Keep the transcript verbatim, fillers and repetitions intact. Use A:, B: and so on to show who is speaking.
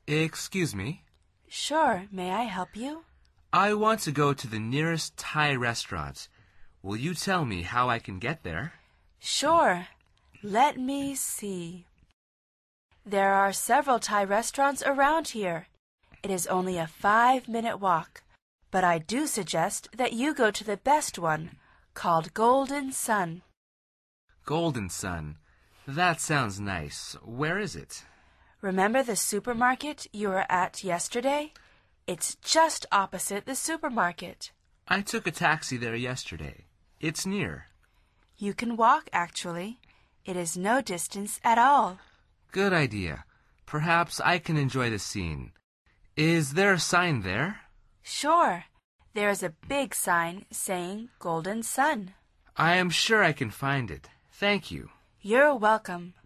A: Excuse me?
B: Sure, may I help you?
A: I want to go to the nearest Thai restaurant. Will you tell me how I can get there?
B: Sure. Let me see. There are several Thai restaurants around here. It is only a five-minute walk, but I do suggest that you go to the best one, called Golden Sun.
A: Golden Sun. That sounds nice. Where is it?
B: Remember the supermarket you were at yesterday? It's just opposite the supermarket.
A: I took a taxi there yesterday. It's near.
B: You can walk, actually. It is no distance at all.
A: Good idea. Perhaps I can enjoy the scene. Is there a sign there?
B: Sure. There is a big sign saying Golden Sun.
A: I am sure I can find it. Thank you.
B: You're welcome.